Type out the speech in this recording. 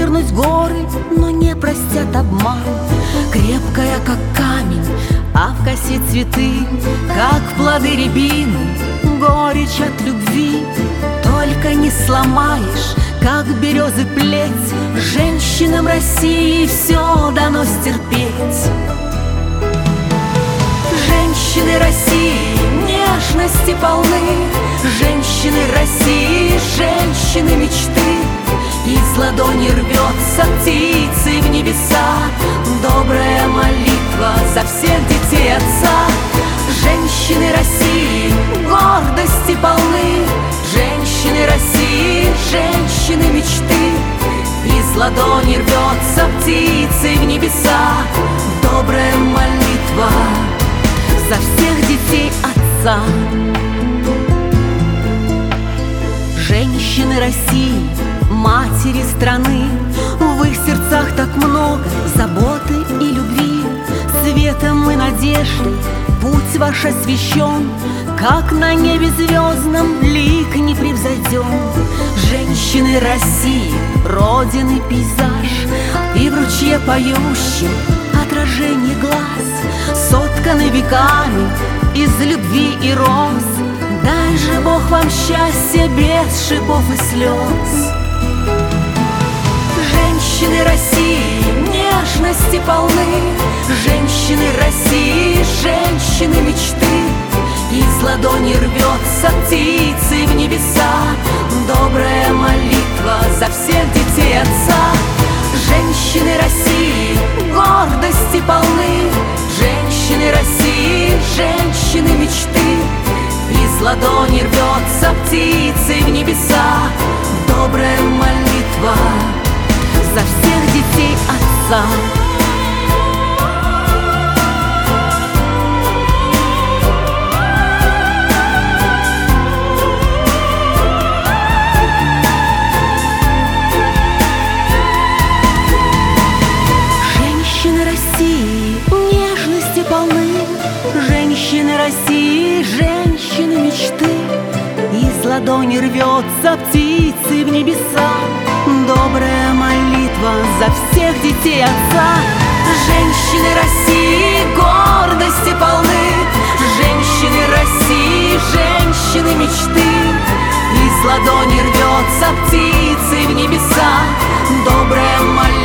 вывернуть горы, но не простят обман. Крепкая, как камень, а в косе цветы, как плоды рябины, горечь от любви. Только не сломаешь, как березы плеть, женщинам России все дано стерпеть. Женщины России нежности полны, женщины России, женщины мечты. Из ладони рвется птицей в небеса добрая молитва за всех детей отца. Женщины России гордости полны, женщины России, женщины мечты. Из ладони рвется птицей в небеса добрая молитва за всех детей отца. Женщины России, матери страны, в их сердцах так много заботы и любви. Светом и надеждой путь ваш освещен, как на небе звездном лик непревзойден. Женщины России, родины пейзаж, и в ручье поющем отражение глаз, сотканы веками из любви и роз. Дай же Бог вам счастья без шипов и слез. Женщины России нежности полны, женщины России, женщины мечты. Из ладони рвется птицей в небеса добрая молитва за всех детей отца. Женщины России гордости полны, женщины России, женщины мечты. Из ладони рвется птицей в небеса добрая молитва за всех детей отца. Женщины России нежности полны, женщины России, женщины мечты. Из ладони рвется птицей в небеса добрая молитва за всех детей отца. Женщины России гордости полны, женщины России, женщины мечты. Из ладони рвется птицей в небеса добрая молитва